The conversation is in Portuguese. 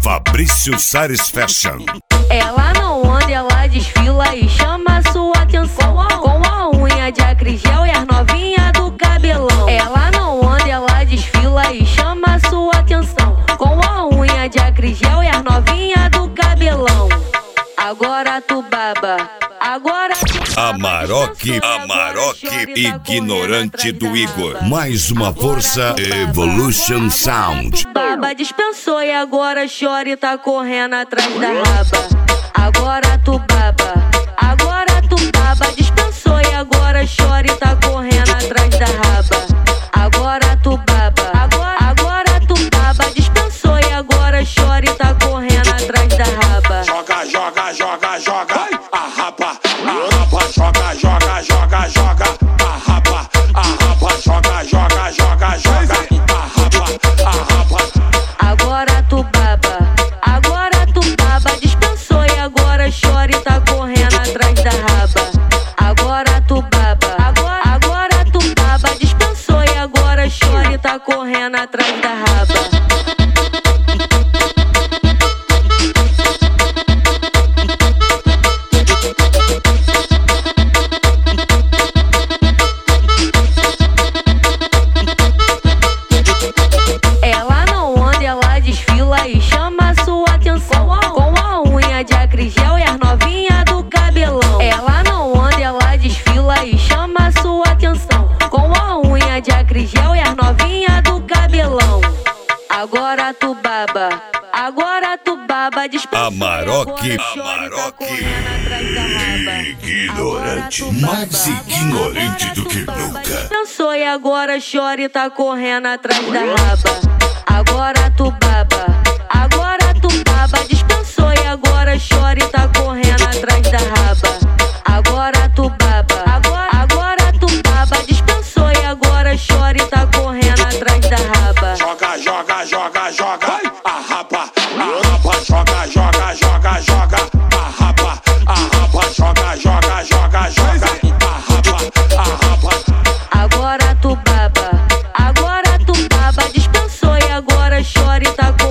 Fabrício Sares Fashion. Ela não anda, ela desfila e chama sua atenção com a unha de acrigel e as novinhas do cabelão. Ela não anda, ela desfila e chama sua atenção com a unha de acrigel e as novinhas do cabelão. Agora tu baba, agora Amarok, ignorante do Igor. Mais uma força, Evolution Sound. baba dispensou e agora chora e tá correndo atrás da raba. Agora tu baba, dispensou e agora chora e tá correndo atrás da raba. Agora tu baba, dispensou e agora chora e tá correndo atrás da raba. Joga, joga, joga, joga, arrapa, joga, joga, joga, joga, arrapa, joga, joga, joga, joga, arrapa. Agora tu baba, dispensou e agora chora e tá correndo atrás da raba. Agora tu baba, dispensou e agora chora e tá correndo atrás da raba. Ela não anda, ela desfila e chama sua atenção com a unha de acrigel e as novinhas do cabelão. Ela não anda, ela desfila e chama sua atenção com a unha de acrigel e as novinhas do cabelão. Agora tu baba, dispensou. Amarok, ignorante, mais ignorante do que nunca. Pensou e agora chora e tá correndo atrás da raba. Agora tu baba, dispensou e agora chora e tá correndo atrás da raba. Agora tu baba, dispensou e agora chora e tá correndo atrás da raba. Joga, joga, joga, joga, arrapa, joga, joga, joga, joga, arrapa, joga, joga, joga, joga, arrapa. Agora tu baba, dispensou e agora chora e tá